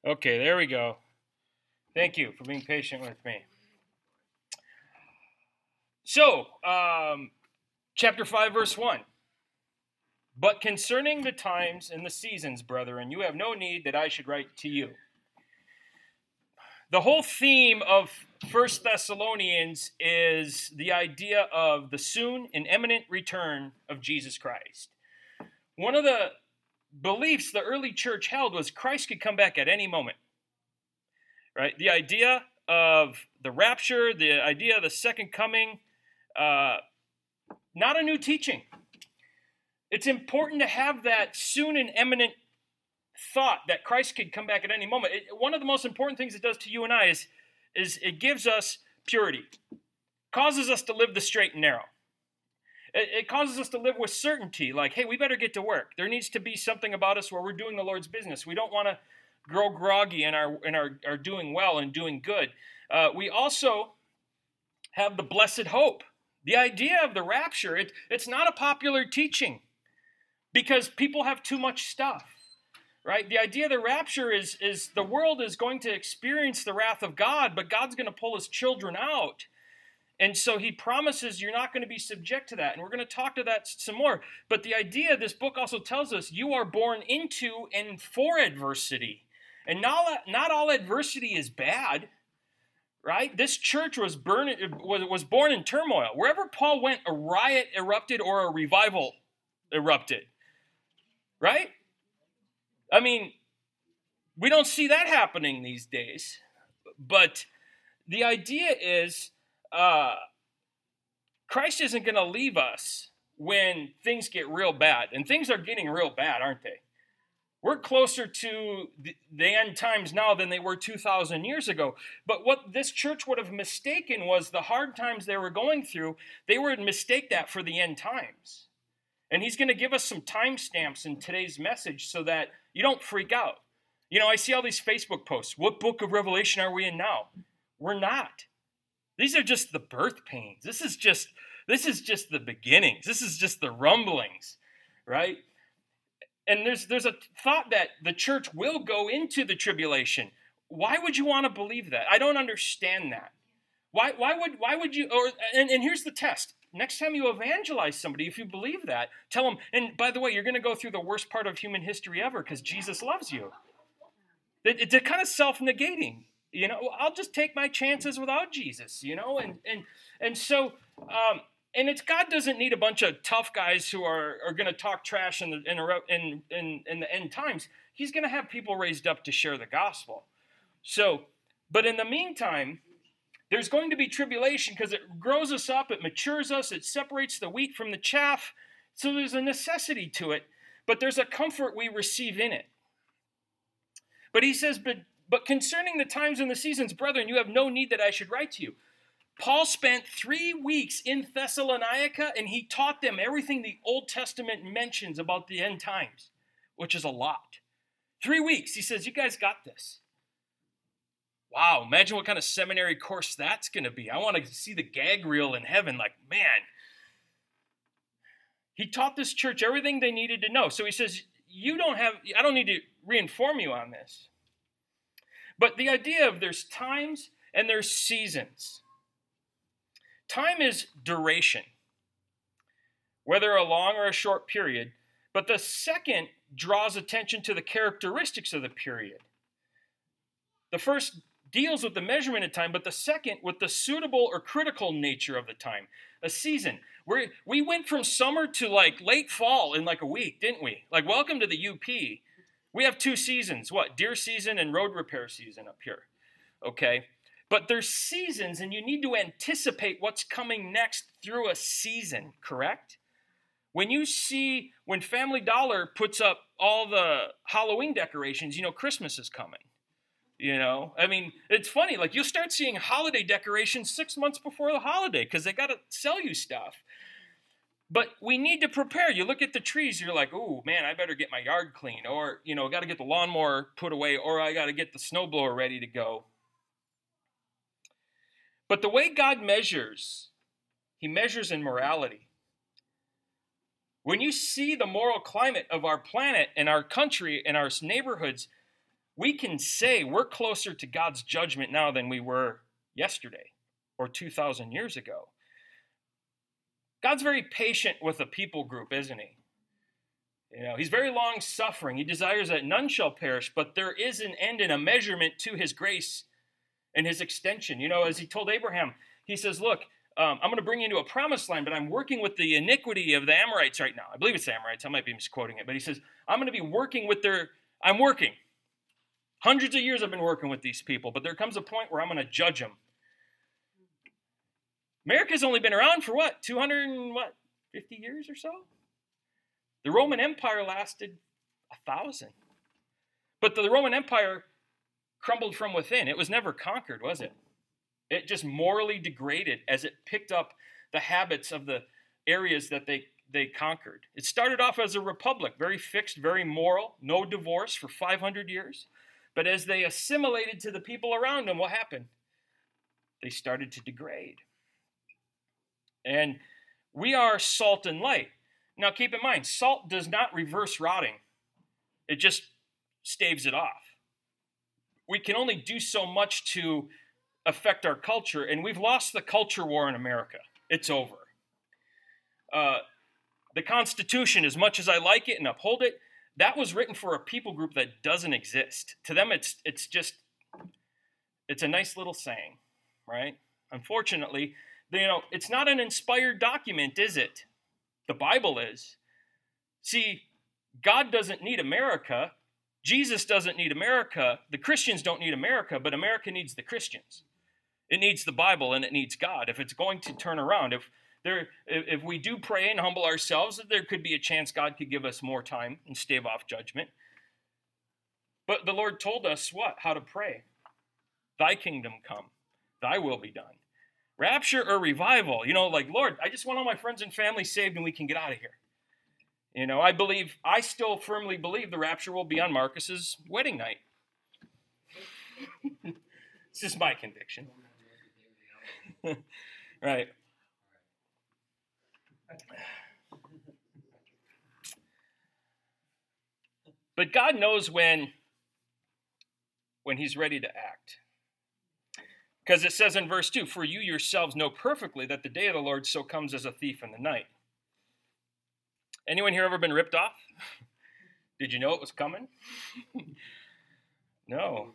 Okay, there we go. Thank you for being patient with me. So, chapter 5, verse 1. But concerning the times and the seasons, brethren, you have no need that I should write to you. The whole theme of 1 Thessalonians is the idea of the soon and imminent return of Jesus Christ. One of the beliefs the early church held was Christ could come back at any moment. Right? The idea of the rapture, the idea of the second coming, not a new teaching. It's important to have that soon and imminent thought that Christ could come back at any moment. One of the most important things it does to you and I is it gives us purity. Causes us to live the straight and narrow. It causes us to live with certainty, like, hey, we better get to work. There needs to be something about us where we're doing the Lord's business. We don't want to grow groggy in our doing well and doing good. We also have the blessed hope. The idea of the rapture, it's not a popular teaching because people have too much stuff, right? The idea of the rapture is the world is going to experience the wrath of God, but God's going to pull his children out. And so he promises you're not going to be subject to that. And we're going to talk to that some more. But the idea, this book also tells us you are born into and for adversity. And not all adversity is bad, right? This church was born in turmoil. Wherever Paul went, a riot erupted or a revival erupted, right? I mean, we don't see that happening these days. But the idea is Christ isn't going to leave us when things get real bad. And things are getting real bad, aren't they? We're closer to the end times now than they were 2,000 years ago. But what this church would have mistaken was the hard times they were going through, they would mistake that for the end times. And he's going to give us some timestamps in today's message so that you don't freak out. You know, I see all these Facebook posts. What book of Revelation are we in now? We're not. These are just the birth pains. This is just the beginnings. This is just the rumblings, right? And there's a thought that the church will go into the tribulation. Why would you want to believe that? I don't understand that. Why would you? And here's the test. Next time you evangelize somebody, if you believe that, tell them. And by the way, you're going to go through the worst part of human history ever because Jesus loves you. It's a kind of self-negating. You know, I'll just take my chances without Jesus. You know, and so. And it's God doesn't need a bunch of tough guys who are going to talk trash in the end times. He's going to have people raised up to share the gospel. So, but in the meantime, there's going to be tribulation because it grows us up, it matures us, it separates the wheat from the chaff. So there's a necessity to it, but there's a comfort we receive in it. But he says, but concerning the times and the seasons, brethren, you have no need that I should write to you. Paul spent 3 weeks in Thessalonica, and he taught them everything the Old Testament mentions about the end times, which is a lot. 3 weeks. He says, you guys got this. Wow, imagine what kind of seminary course that's going to be. I want to see the gag reel in heaven. Like, man. He taught this church everything they needed to know. So he says, I don't need to reinform you on this. But the idea of there's times and there's seasons. Time is duration, whether a long or a short period, but the second draws attention to the characteristics of the period. The first deals with the measurement of time, but the second with the suitable or critical nature of the time. A season. We went from summer to like late fall in like a week, didn't we? Like, welcome to the UP. We have 2 seasons. What? Deer season and road repair season up here. Okay? But there's seasons, and you need to anticipate what's coming next through a season, correct? When Family Dollar puts up all the Halloween decorations, you know Christmas is coming. You know, I mean, it's funny. Like, you'll start seeing holiday decorations 6 months before the holiday because they got to sell you stuff. But we need to prepare. You look at the trees, you're like, oh, man, I better get my yard clean. Or, you know, got to get the lawnmower put away. Or I got to get the snowblower ready to go. But the way God measures, he measures in morality. When you see the moral climate of our planet and our country and our neighborhoods, we can say we're closer to God's judgment now than we were yesterday or 2,000 years ago. God's very patient with a people group, isn't he? He's very long-suffering. He desires that none shall perish, but there is an end and a measurement to his grace and his extension. As he told Abraham, he says, look, I'm going to bring you into a promised land, but I'm working with the iniquity of the Amorites right now. I believe it's the Amorites. I might be misquoting it. But he says, I'm going to be working with I'm working. Hundreds of years I've been working with these people, but there comes a point where I'm going to judge them. America's only been around for 250 years or so? The Roman Empire lasted 1,000. But the Roman Empire crumbled from within. It was never conquered, was it? It just morally degraded as it picked up the habits of the areas that they conquered. It started off as a republic, very fixed, very moral, no divorce for 500 years. But as they assimilated to the people around them, what happened? They started to degrade. And we are salt and light. Now keep in mind, salt does not reverse rotting. It just staves it off. We can only do so much to affect our culture, and we've lost the culture war in America. It's over. The Constitution, as much as I like it and uphold it, that was written for a people group that doesn't exist. To them, it's a nice little saying, right? Unfortunately, it's not an inspired document, is it? The Bible is. See, God doesn't need America. Jesus doesn't need America. The Christians don't need America, but America needs the Christians. It needs the Bible and it needs God. If it's going to turn around, if we do pray and humble ourselves, there could be a chance God could give us more time and stave off judgment. But the Lord told us what? How to pray. Thy kingdom come. Thy will be done. Rapture or revival, Lord, I just want all my friends and family saved and we can get out of here. I still firmly believe the rapture will be on Marcus's wedding night. It's just my conviction. Right. But God knows when he's ready to act. Because it says in verse 2, for you yourselves know perfectly that the day of the Lord so comes as a thief in the night. Anyone here ever been ripped off? Did you know it was coming? No.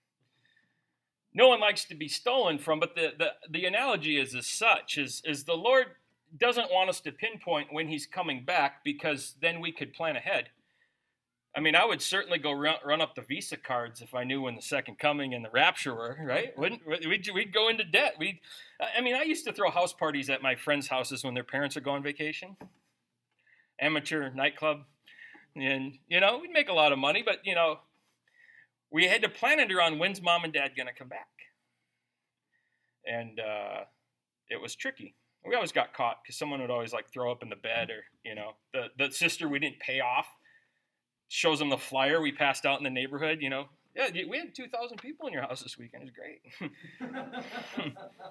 No one likes to be stolen from, but the analogy is as such, is the Lord doesn't want us to pinpoint when he's coming back, because then we could plan ahead. I mean, I would certainly go run up the Visa cards if I knew when the second coming and the rapture were, right? We'd go into debt. I used to throw house parties at my friends' houses when their parents would go on vacation. Amateur nightclub. And, we'd make a lot of money, but, we had to plan it around when's mom and dad going to come back. And it was tricky. We always got caught because someone would always throw up in the bed, or, the sister we didn't pay off shows them the flyer we passed out in the neighborhood, Yeah, we had 2,000 people in your house this weekend. It was great.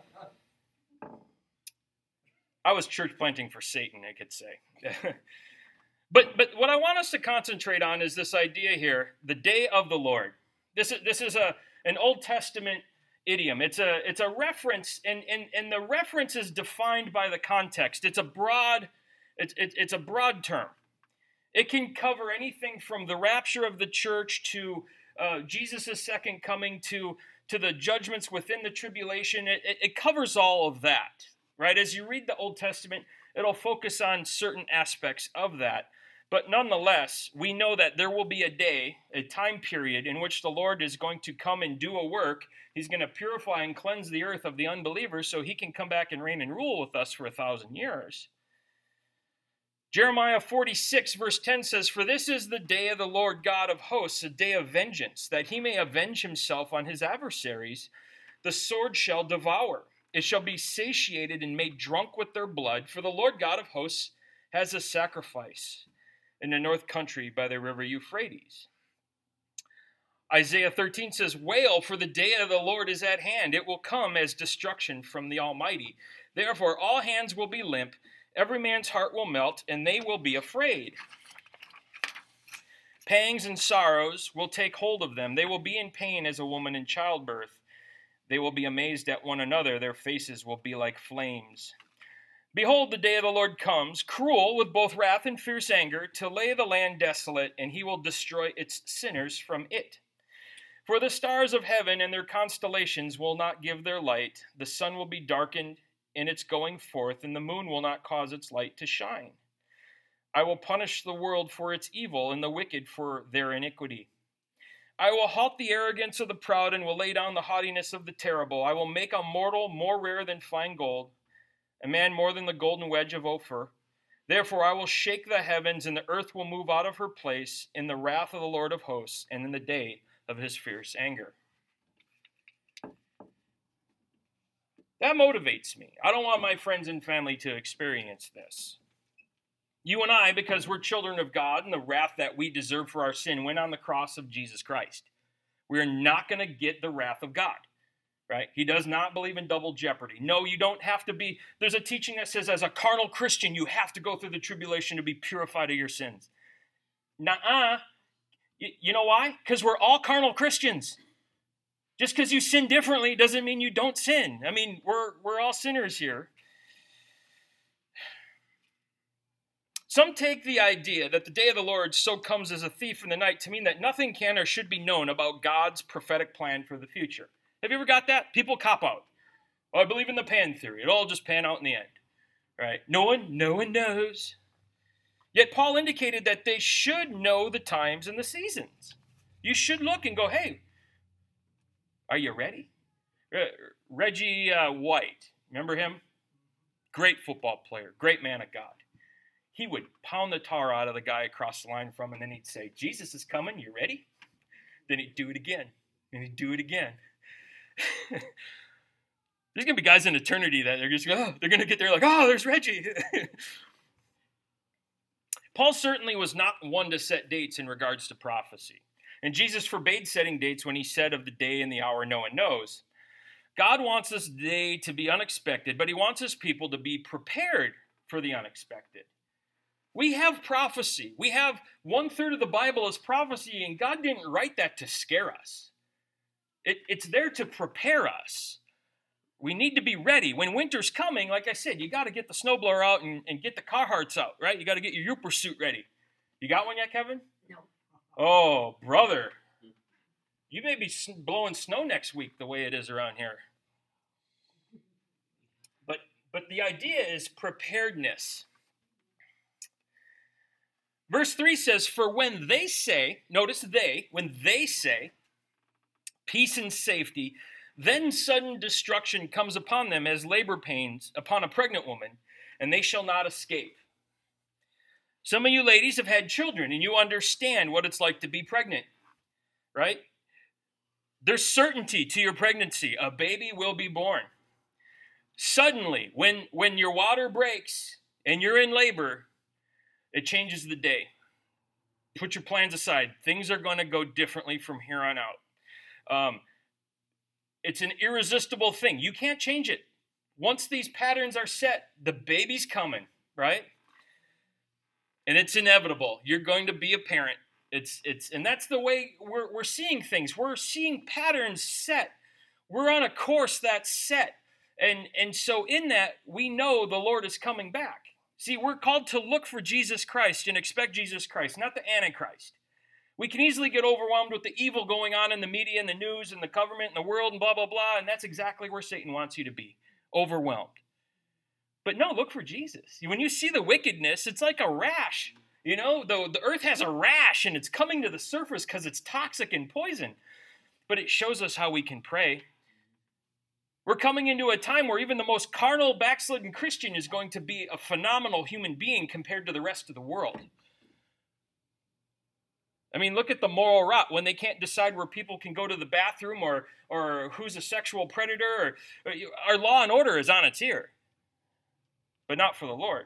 I was church planting for Satan, I could say. But what I want us to concentrate on is this idea here, the day of the Lord. This is an Old Testament idiom. It's a reference, and the reference is defined by the context. It's a broad term. It can cover anything from the rapture of the church to Jesus' second coming to the judgments within the tribulation. It covers all of that, right? As you read the Old Testament, it'll focus on certain aspects of that. But nonetheless, we know that there will be a day, a time period in which the Lord is going to come and do a work. He's going to purify and cleanse the earth of the unbelievers so he can come back and reign and rule with us for 1,000 years. Jeremiah 46 verse 10 says, for this is the day of the Lord God of hosts, a day of vengeance, that he may avenge himself on his adversaries. The sword shall devour. It shall be satiated and made drunk with their blood, for the Lord God of hosts has a sacrifice in the north country by the river Euphrates. Isaiah 13 says, wail, for the day of the Lord is at hand. It will come as destruction from the Almighty. Therefore all hands will be limp, every man's heart will melt, and they will be afraid. Pangs and sorrows will take hold of them. They will be in pain as a woman in childbirth. They will be amazed at one another. Their faces will be like flames. Behold, the day of the Lord comes, cruel with both wrath and fierce anger, to lay the land desolate, and he will destroy its sinners from it. For the stars of heaven and their constellations will not give their light. The sun will be darkened in its going forth, and the moon will not cause its light to shine. I will punish the world for its evil, and the wicked for their iniquity. I will halt the arrogance of the proud, and will lay down the haughtiness of the terrible. I will make a mortal more rare than fine gold, a man more than the golden wedge of Ophir. Therefore I will shake the heavens, and the earth will move out of her place in the wrath of the Lord of hosts, and in the day of his fierce anger. That motivates me. I don't want my friends and family to experience this. You and I, because we're children of God and the wrath that we deserve for our sin went on the cross of Jesus Christ. We're not going to get the wrath of God, right? He does not believe in double jeopardy. No, you don't have to be. There's a teaching that says as a carnal Christian, you have to go through the tribulation to be purified of your sins. Nuh-uh. You know why? Because we're all carnal Christians. Just because you sin differently doesn't mean you don't sin. I mean, we're all sinners here. Some take the idea that the day of the Lord so comes as a thief in the night to mean that nothing can or should be known about God's prophetic plan for the future. Have you ever got that? People cop out. Oh, I believe in the pan theory. It'll all just pan out in the end. Right? No one knows. Yet Paul indicated that they should know the times and the seasons. You should look and go, hey, are you ready? Reggie White, remember him? Great football player, great man of God. He would pound the tar out of the guy across the line from him, and then he'd say, Jesus is coming, you ready? Then he'd do it again, and he'd do it again. There's going to be guys in eternity that they're just they're going to get there like, oh, there's Reggie. Paul certainly was not one to set dates in regards to prophecy. And Jesus forbade setting dates when he said of the day and the hour no one knows. God wants this day to be unexpected, but he wants his people to be prepared for the unexpected. We have prophecy. We have 1/3 of the Bible as prophecy, and God didn't write that to scare us. It's there to prepare us. We need to be ready. When winter's coming, like I said, you got to get the snowblower out and get the Carhartts out, right? You got to get your Yooper suit ready. You got one yet, Kevin? No. Oh, brother. You may be blowing snow next week the way it is around here. But the idea is preparedness. Verse 3 says, for when they say, notice when they say, peace and safety, then sudden destruction comes upon them as labor pains upon a pregnant woman, and they shall not escape. Some of you ladies have had children, and you understand what it's like to be pregnant, right? There's certainty to your pregnancy. A baby will be born. Suddenly, when your water breaks and you're in labor, it changes the day. Put your plans aside. Things are going to go differently from here on out. It's an irresistible thing. You can't change it. Once these patterns are set, the baby's coming, right? And it's inevitable. You're going to be a parent. And that's the way we're seeing things. We're seeing patterns set. We're on a course that's set. And so in that, we know the Lord is coming back. See, we're called to look for Jesus Christ and expect Jesus Christ, not the Antichrist. We can easily get overwhelmed with the evil going on in the media and the news and the government and the world and blah, blah, blah. And that's exactly where Satan wants you to be, overwhelmed. But no, look for Jesus. When you see the wickedness, it's like a rash. You know, the earth has a rash and it's coming to the surface because it's toxic and poison. But it shows us how we can pray. We're coming into a time where even the most carnal, backslidden Christian is going to be a phenomenal human being compared to the rest of the world. I mean, look at the moral rot when they can't decide where people can go to the bathroom or who's a sexual predator. Our law and order is on its ear, but not for the Lord.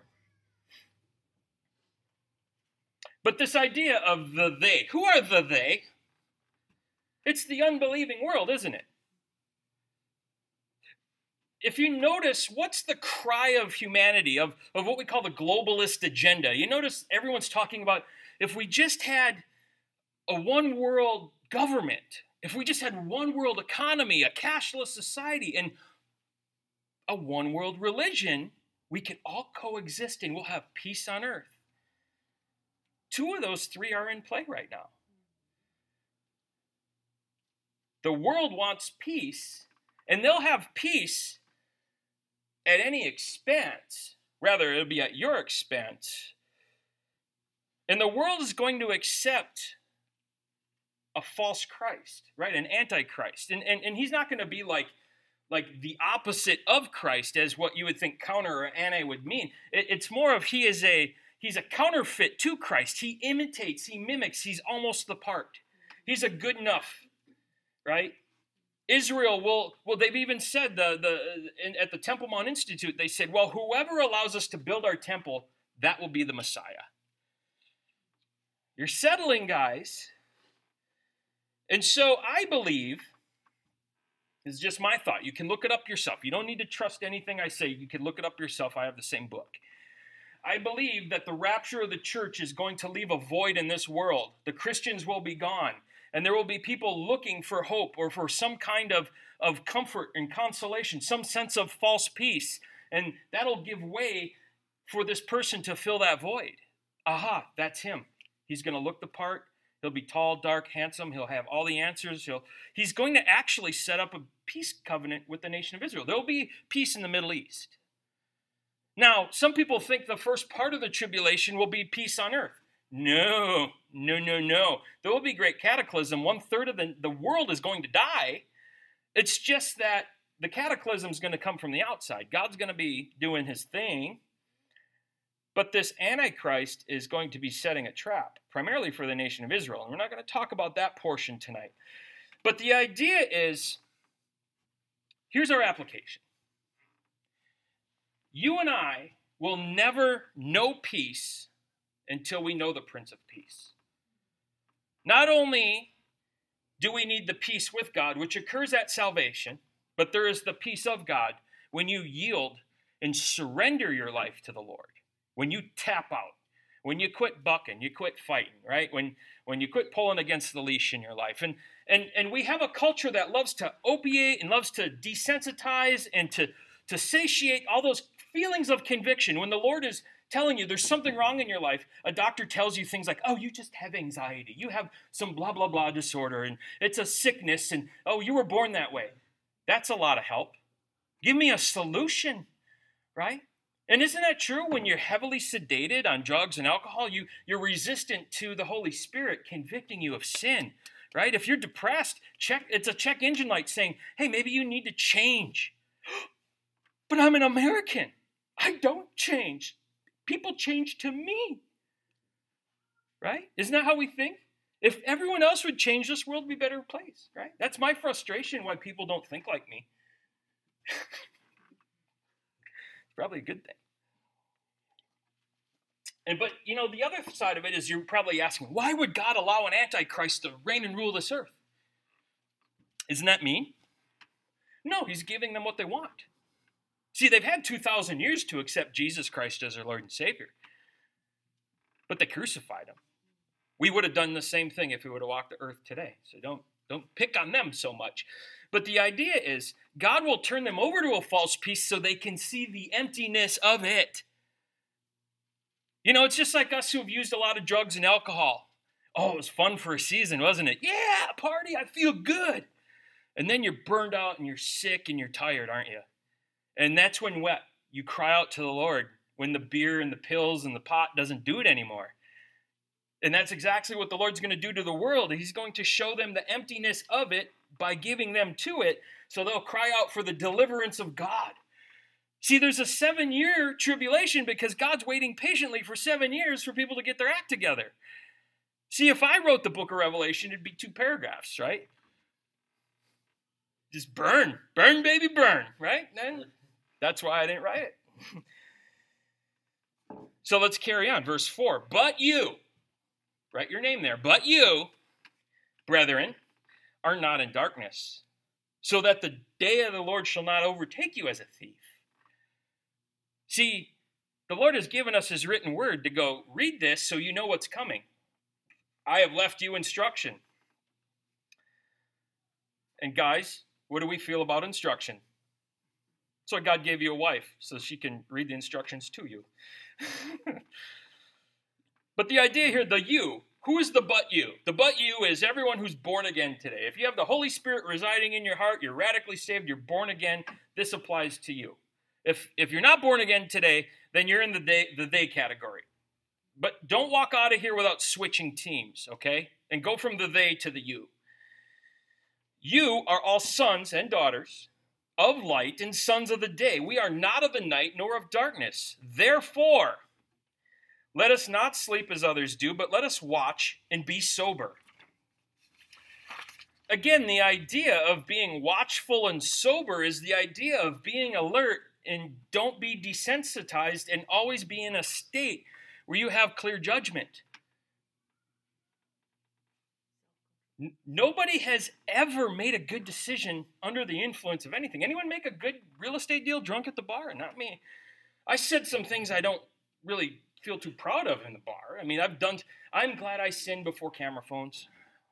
But this idea of the they, who are the they? It's the unbelieving world, isn't it? If you notice, what's the cry of humanity, of what we call the globalist agenda? You notice everyone's talking about if we just had a one world government, if we just had one world economy, a cashless society, and a one world religion, we could all coexist and we'll have peace on earth. Two of those three are in play right now. The world wants peace, and they'll have peace at any expense. Rather, it'll be at your expense. And the world is going to accept a false Christ, right? An antichrist. And he's not going to be like the opposite of Christ as what you would think counter or anti would mean. It's more of he's a counterfeit to Christ. He imitates, he mimics, he's almost the part. He's a good enough, right? Israel will they've even said at the Temple Mount Institute, they said, well, whoever allows us to build our temple, that will be the Messiah. You're settling, guys. And so I believe, this is just my thought. You can look it up yourself. You don't need to trust anything I say. You can look it up yourself. I have the same book. I believe that the rapture of the church is going to leave a void in this world. The Christians will be gone. And there will be people looking for hope or for some kind of comfort and consolation, some sense of false peace. And that'll give way for this person to fill that void. Aha, that's him. He's going to look the part. He'll be tall, dark, handsome. He'll have all the answers. He's going to actually set up a peace covenant with the nation of Israel. There'll be peace in the Middle East. Now, some people think the first part of the tribulation will be peace on earth. No. There will be great cataclysm. 1/3 of the world is going to die. It's just that the cataclysm is going to come from the outside. God's going to be doing his thing. But this Antichrist is going to be setting a trap, primarily for the nation of Israel. And we're not going to talk about that portion tonight. But the idea is, here's our application. You and I will never know peace until we know the Prince of Peace. Not only do we need the peace with God, which occurs at salvation, but there is the peace of God when you yield and surrender your life to the Lord. When you tap out, when you quit bucking, you quit fighting, right? When you quit pulling against the leash in your life. And we have a culture that loves to opiate and loves to desensitize and to satiate all those feelings of conviction. When the Lord is telling you there's something wrong in your life, a doctor tells you things like, oh, you just have anxiety. You have some blah, blah, blah disorder, and it's a sickness, and oh, you were born that way. That's a lot of help. Give me a solution, right? And isn't that true? When you're heavily sedated on drugs and alcohol, you're resistant to the Holy Spirit convicting you of sin, right? If you're depressed, it's a check engine light saying, hey, maybe you need to change. But I'm an American. I don't change. People change to me, right? Isn't that how we think? If everyone else would change, this world would be a better place, right? That's my frustration why people don't think like me. It's probably a good thing. But the other side of it is you're probably asking, why would God allow an antichrist to reign and rule this earth? Isn't that mean? No, he's giving them what they want. See, they've had 2,000 years to accept Jesus Christ as their Lord and Savior. But they crucified him. We would have done the same thing if we would have walked the earth today. So don't pick on them so much. But the idea is God will turn them over to a false peace so they can see the emptiness of it. It's just like us who have used a lot of drugs and alcohol. Oh, it was fun for a season, wasn't it? Yeah, party, I feel good. And then you're burned out and you're sick and you're tired, aren't you? And that's when you cry out to the Lord, when the beer and the pills and the pot doesn't do it anymore. And that's exactly what the Lord's going to do to the world. He's going to show them the emptiness of it by giving them to it, so they'll cry out for the deliverance of God. See, there's a 7-year tribulation because God's waiting patiently for 7 years for people to get their act together. See, if I wrote the book of Revelation, it'd be 2 paragraphs, right? Just burn, baby, burn, right? And that's why I didn't write it. So let's carry on. Verse 4. But you, write your name there, but you, brethren, are not in darkness, so that the day of the Lord shall not overtake you as a thief. See, the Lord has given us his written word to go read this so you know what's coming. I have left you instruction. And guys, what do we feel about instruction? So God gave you a wife so she can read the instructions to you. But the idea here, the you, who is the but you? The but you is everyone who's born again today. If you have the Holy Spirit residing in your heart, you're radically saved, you're born again, this applies to you. If you're not born again today, then you're in the they category. But don't walk out of here without switching teams, okay? And go from the they to the you. You are all sons and daughters of light and sons of the day. We are not of the night nor of darkness. Therefore, let us not sleep as others do, but let us watch and be sober. Again, the idea of being watchful and sober is the idea of being alert and don't be desensitized and always be in a state where you have clear judgment. Nobody has ever made a good decision under the influence of anything. Anyone make a good real estate deal drunk at the bar? Not me. I said some things I don't really feel too proud of in the bar. I mean, I'm glad I sinned before camera phones.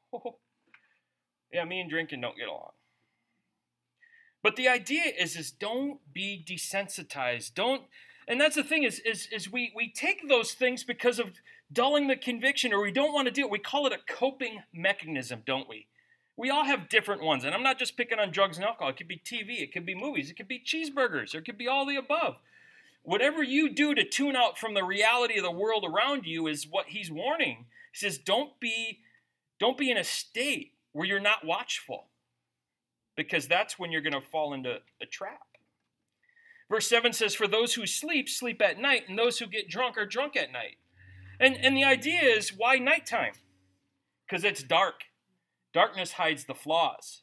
Yeah, me and drinking don't get along. But the idea is don't be desensitized. And that's the thing is we take those things because of dulling the conviction, or we don't want to do it. We call it a coping mechanism, don't we? We all have different ones. And I'm not just picking on drugs and alcohol. It could be TV. It could be movies. It could be cheeseburgers. Or it could be all the above. Whatever you do to tune out from the reality of the world around you is what he's warning. He says, don't be in a state where you're not watchful, because that's when you're going to fall into a trap. Verse 7 says, for those who sleep, sleep at night, and those who get drunk are drunk at night. And the idea is, why nighttime? Because it's dark. Darkness hides the flaws.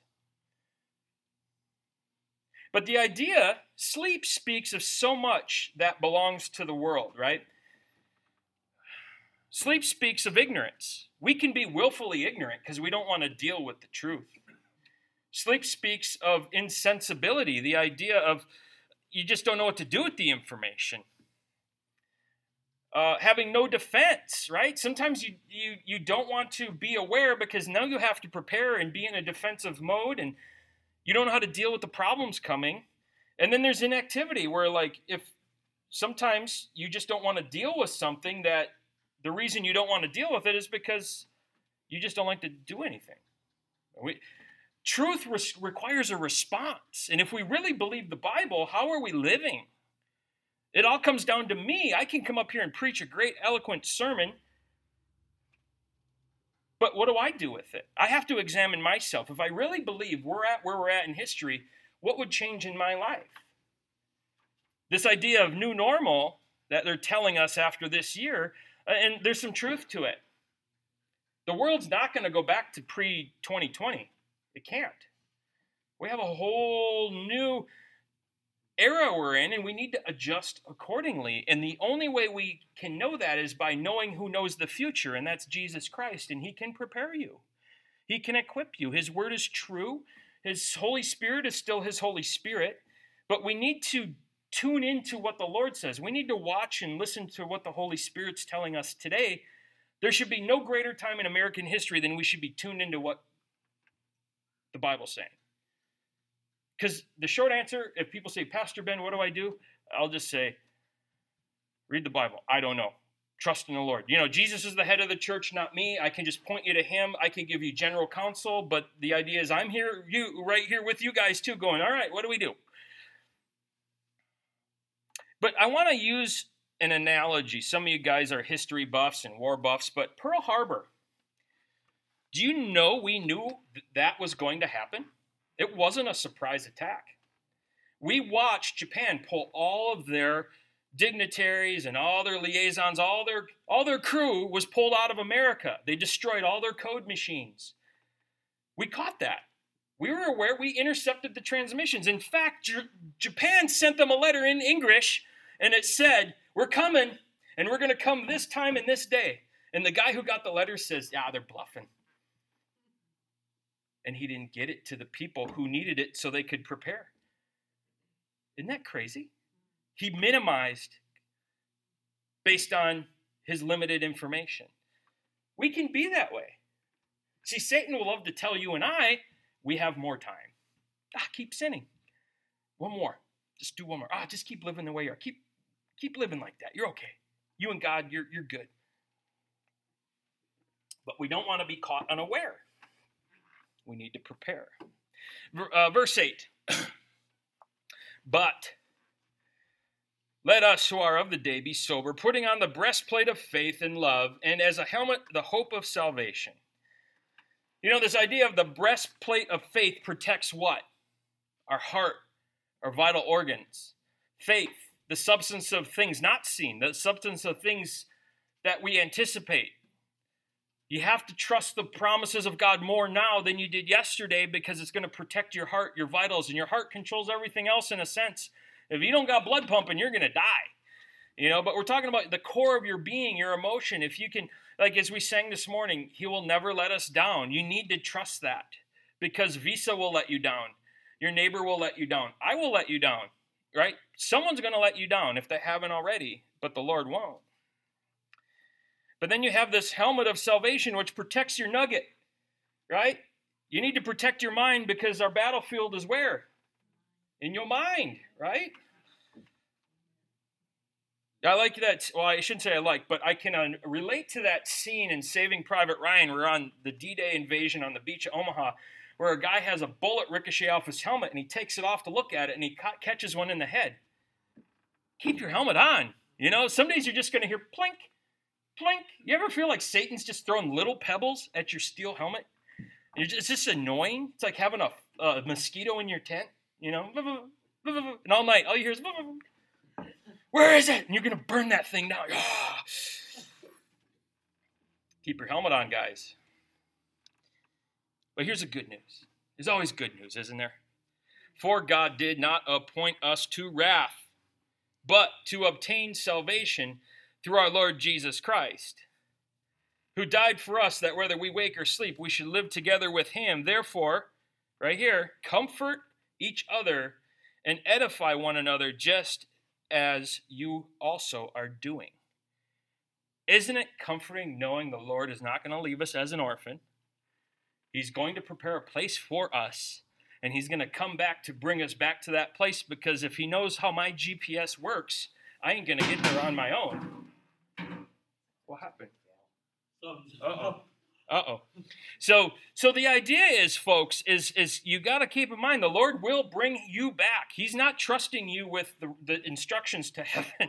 But the idea, sleep speaks of so much that belongs to the world, right? Sleep speaks of ignorance. We can be willfully ignorant because we don't want to deal with the truth. Sleep speaks of insensibility, the idea of you just don't know what to do with the information. Having no defense, right? Sometimes you don't want to be aware because now you have to prepare and be in a defensive mode, and you don't know how to deal with the problems coming. And then there's inactivity where, like, if sometimes you just don't want to deal with something, that the reason you don't want to deal with it is because you just don't like to do anything. Truth requires a response. And if we really believe the Bible, how are we living? It all comes down to me. I can come up here and preach a great, eloquent sermon, but what do I do with it? I have to examine myself. If I really believe we're at where we're at in history, what would change in my life? This idea of new normal that they're telling us after this year, and there's some truth to it. The world's not going to go back to pre-2020. It can't. We have a whole new era we're in, and we need to adjust accordingly. And the only way we can know that is by knowing who knows the future, and that's Jesus Christ, and he can prepare you. He can equip you. His word is true. His Holy Spirit is still his Holy Spirit, but we need to tune into what the Lord says. We need to watch and listen to what the Holy Spirit's telling us today. There should be no greater time in American history than we should be tuned into what the Bible's saying. Because the short answer, if people say, Pastor Ben, what do I do? I'll just say, read the Bible. I don't know. Trust in the Lord. You know, Jesus is the head of the church, not me. I can just point you to him. I can give you general counsel, but the idea is I'm here, right here with you guys too, going, all right, what do we do? But I want to use an analogy. Some of you guys are history buffs and war buffs, but Pearl Harbor. Do you know we knew that was going to happen? It wasn't a surprise attack. We watched Japan pull all of their dignitaries and all their liaisons, all their crew was pulled out of America. They destroyed all their code machines. We caught that. We were aware. We intercepted the transmissions. In fact, Japan sent them a letter in English, and it said, we're coming, and we're going to come this time and this day. And the guy who got the letter says, yeah, they're bluffing. And he didn't get it to the people who needed it so they could prepare. Isn't that crazy? He minimized based on his limited information. We can be that way. See, Satan will love to tell you and I, we have more time. Keep sinning. One more. Just do one more. Just keep living the way you are. Keep living like that. You're okay. You and God, you're good. But we don't want to be caught unaware. We need to prepare. Verse 8. But let us who are of the day be sober, putting on the breastplate of faith and love, and as a helmet, the hope of salvation. You know, this idea of the breastplate of faith protects what? Our heart, our vital organs. Faith, the substance of things not seen, the substance of things that we anticipate. You have to trust the promises of God more now than you did yesterday because it's going to protect your heart, your vitals, and your heart controls everything else in a sense. If you don't got blood pumping, you're going to die. You know, but we're talking about the core of your being, your emotion. If you can, like as we sang this morning, he will never let us down. You need to trust that because Visa will let you down. Your neighbor will let you down. I will let you down, right? Someone's going to let you down if they haven't already, but the Lord won't. But then you have this helmet of salvation, which protects your nugget, right? You need to protect your mind because our battlefield is where? In your mind, right? I like that. Well, I shouldn't say I like, but I can relate to that scene in Saving Private Ryan. We're on the D-Day invasion on the beach of Omaha, where a guy has a bullet ricochet off his helmet, and he takes it off to look at it, and he catches one in the head. Keep your helmet on. You know, some days you're just going to hear plink, plink. You ever feel like Satan's just throwing little pebbles at your steel helmet? It's just annoying. It's like having a mosquito in your tent, you know, and all night, all you hear is, where is it? And you're going to burn that thing down. Keep your helmet on, guys. But here's the good news. There's always good news, isn't there? For God did not appoint us to wrath, but to obtain salvation through our Lord Jesus Christ, who died for us that whether we wake or sleep, we should live together with him. Therefore, right here, comfort each other and edify one another just as you also are doing. Isn't it comforting knowing the Lord is not going to leave us as an orphan? He's going to prepare a place for us, and he's going to come back to bring us back to that place, because if he knows how my GPS works, I ain't going to get there on my own. What happened? Uh-oh. So the idea is, folks, is you got to keep in mind the Lord will bring you back. He's not trusting you with the instructions to heaven.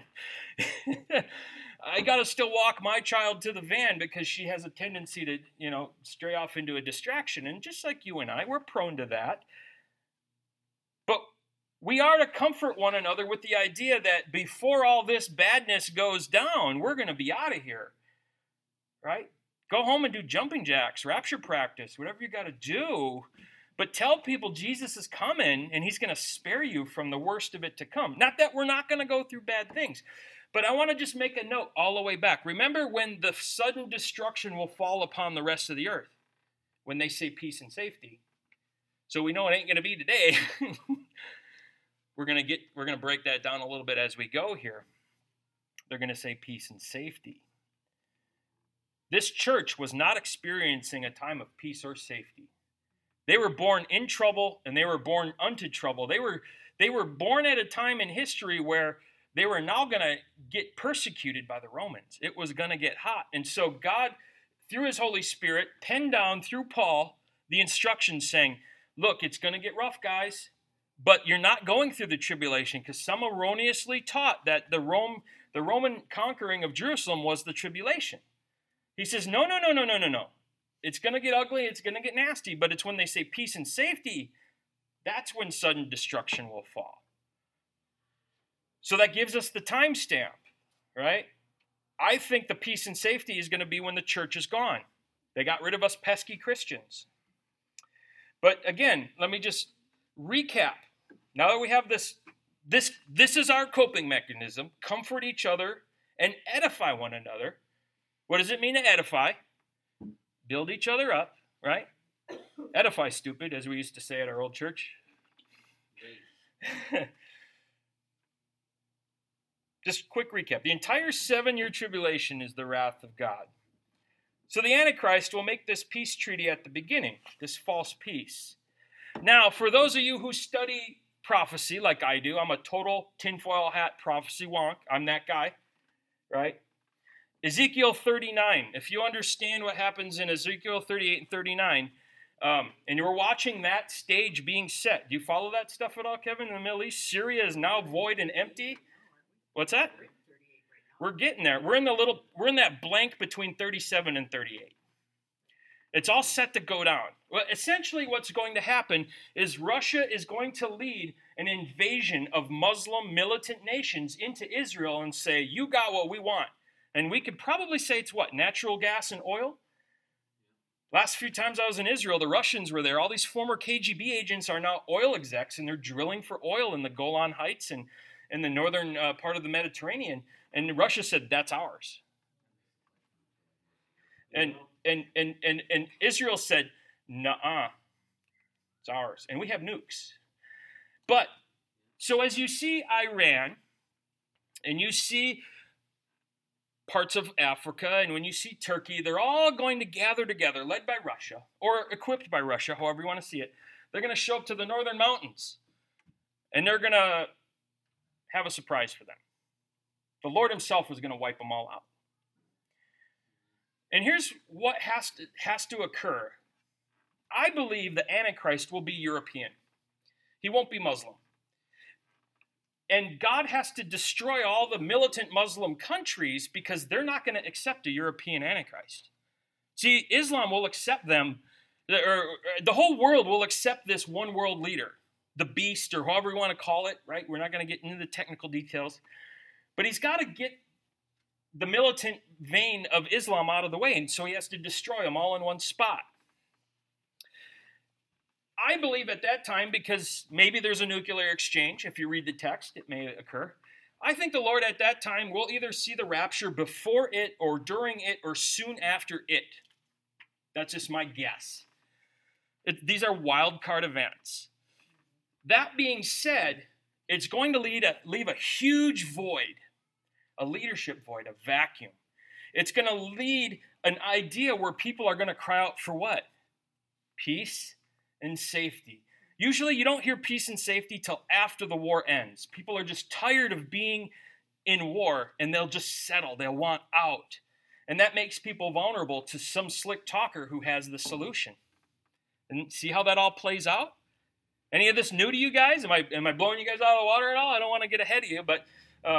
I got to still walk my child to the van because she has a tendency to, stray off into a distraction. And just like you and I, we're prone to that. But we are to comfort one another with the idea that before all this badness goes down, we're going to be out of here, right? Go home and do jumping jacks, rapture practice, whatever you got to do. But tell people Jesus is coming and he's going to spare you from the worst of it to come. Not that we're not going to go through bad things. But I want to just make a note all the way back. Remember when the sudden destruction will fall upon the rest of the earth? When they say peace and safety. So we know it ain't going to be today. We're going to break that down a little bit as we go here. They're going to say peace and safety. This church was not experiencing a time of peace or safety. They were born in trouble and they were born unto trouble. They were born at a time in history where they were now going to get persecuted by the Romans. It was going to get hot. And so God, through his Holy Spirit, penned down through Paul the instructions saying, look, it's going to get rough, guys, but you're not going through the tribulation, because some erroneously taught that the Roman conquering of Jerusalem was the tribulation. He says, no. It's going to get ugly. It's going to get nasty. But it's when they say peace and safety, that's when sudden destruction will fall. So that gives us the timestamp, right? I think the peace and safety is going to be when the church is gone. They got rid of us pesky Christians. But again, let me just recap. Now that we have this is our coping mechanism. Comfort each other and edify one another. What does it mean to edify? Build each other up, right? Edify, stupid, as we used to say at our old church. Just quick recap. The entire 7-year tribulation is the wrath of God. So the Antichrist will make this peace treaty at the beginning, this false peace. Now, for those of you who study prophecy like I do, I'm a total tinfoil hat prophecy wonk. I'm that guy, right? Ezekiel 39, if you understand what happens in Ezekiel 38 and 39, and you're watching that stage being set, do you follow that stuff at all, Kevin, in the Middle East? Syria is now void and empty. What's that? We're getting there. We're in that blank between 37 and 38. It's all set to go down. Well, essentially what's going to happen is Russia is going to lead an invasion of Muslim militant nations into Israel and say, you got what we want. And we could probably say it's what? Natural gas and oil? Last few times I was in Israel, the Russians were there. All these former KGB agents are now oil execs, and they're drilling for oil in the Golan Heights and in the northern part of the Mediterranean. And Russia said, that's ours. And Israel said, nuh-uh, it's ours. And we have nukes. But, so as you see Iran, and you see parts of Africa, and when you see Turkey, they're all going to gather together, led by Russia, or equipped by Russia, however you want to see it. They're going to show up to the northern mountains, and they're going to have a surprise for them. The Lord himself is going to wipe them all out. And here's what has to occur. I believe the Antichrist will be European. He won't be Muslim. And God has to destroy all the militant Muslim countries because they're not going to accept a European Antichrist. See, Islam will accept them, or the whole world will accept this one world leader, the beast, or however you want to call it, right? We're not going to get into the technical details. But he's got to get the militant vein of Islam out of the way, and so he has to destroy them all in one spot. I believe at that time, because maybe there's a nuclear exchange, if you read the text, it may occur. I think the Lord at that time will either see the rapture before it or during it or soon after it. That's just my guess. These are wild card events. That being said, it's going to leave a huge void, a leadership void, a vacuum. It's going to lead an idea where people are going to cry out for what? Peace and safety. Usually you don't hear peace and safety till after the war ends. People are just tired of being in war, and they'll just settle. They'll want out. And that makes people vulnerable to some slick talker who has the solution. And see how that all plays out? Any of this new to you guys? Am I blowing you guys out of the water at all? I don't want to get ahead of you, but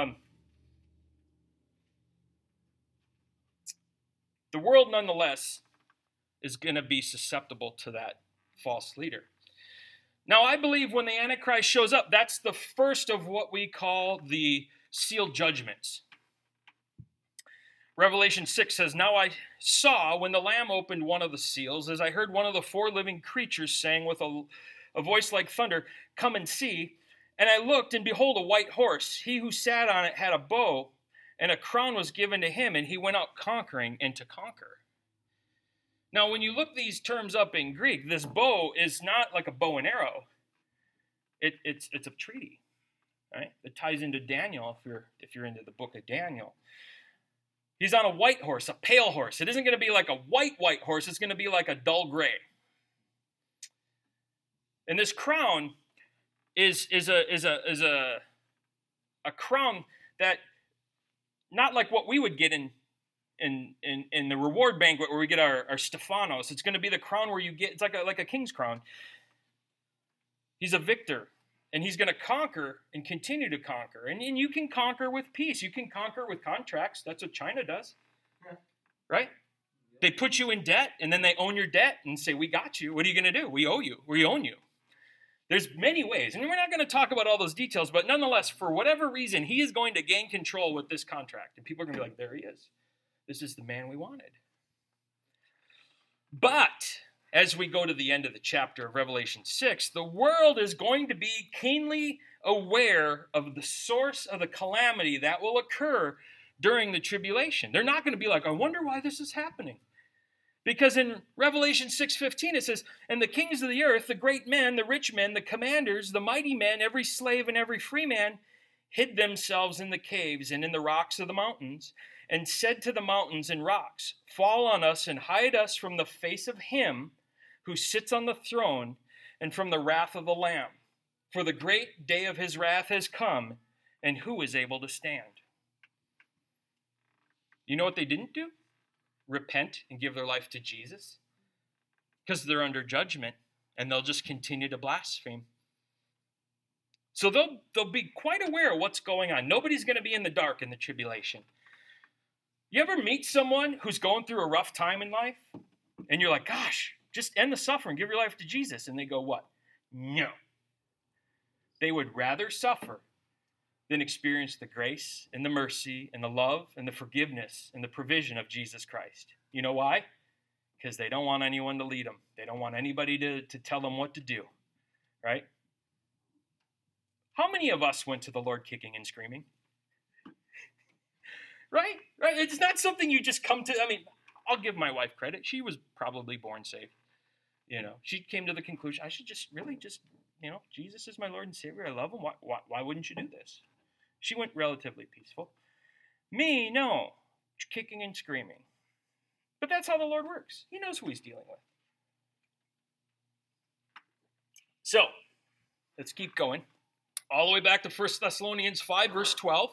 the world nonetheless is going to be susceptible to that false leader. Now, I believe when the Antichrist shows up, that's the first of what we call the sealed judgments. Revelation 6 says, "Now I saw when the Lamb opened one of the seals, as I heard one of the four living creatures saying with a voice like thunder, 'Come and see.' And I looked, and behold, a white horse. He who sat on it had a bow, and a crown was given to him, and he went out conquering and to conquer." Now, when you look these terms up in Greek, this bow is not like a bow and arrow. It's a treaty, right? It ties into Daniel if you're into the book of Daniel. He's on a white horse, a pale horse. It isn't going to be like a white horse. It's going to be like a dull gray. And this crown is a crown that, not like what we would get in the reward banquet where we get our Stephanos. It's going to be the crown where you get, it's like a king's crown. He's a victor, and he's going to conquer and continue to conquer. And you can conquer with peace. You can conquer with contracts. That's what China does, right? They put you in debt, and then they own your debt and say, "We got you. What are you going to do? We owe you. We own you." There's many ways, and we're not going to talk about all those details, but nonetheless, for whatever reason, he is going to gain control with this contract, and people are going to be like, "There he is. This is the man we wanted." But as we go to the end of the chapter of Revelation 6, the world is going to be keenly aware of the source of the calamity that will occur during the tribulation. They're not going to be like, "I wonder why this is happening." Because in Revelation 6:15 it says, "And the kings of the earth, the great men, the rich men, the commanders, the mighty men, every slave and every free man, hid themselves in the caves and in the rocks of the mountains, and said to the mountains and rocks, fall on us and hide us from the face of him who sits on the throne and from the wrath of the Lamb. For the great day of his wrath has come, and who is able to stand? You know what they didn't do? Repent and give their life to Jesus. Because they're under judgment, and they'll just continue to blaspheme. So they'll be quite aware of what's going on. Nobody's going to be in the dark in the tribulation. You ever meet someone who's going through a rough time in life? And you're like, gosh, just end the suffering, give your life to Jesus. And they go, what? No. They would rather suffer than experience the grace and the mercy and the love and the forgiveness and the provision of Jesus Christ. You know why? Because they don't want anyone to lead them. They don't want anybody to tell them what to do, right? How many of us went to the Lord kicking and screaming? Right? It's not something you just come to. I mean, I'll give my wife credit. She was probably born saved. She came to the conclusion, I should just, Jesus is my Lord and Savior. I love him. Why wouldn't you do this? She went relatively peaceful. Me, no. Kicking and screaming. But that's how the Lord works. He knows who he's dealing with. So, let's keep going. All the way back to 1 Thessalonians 5, verse 12.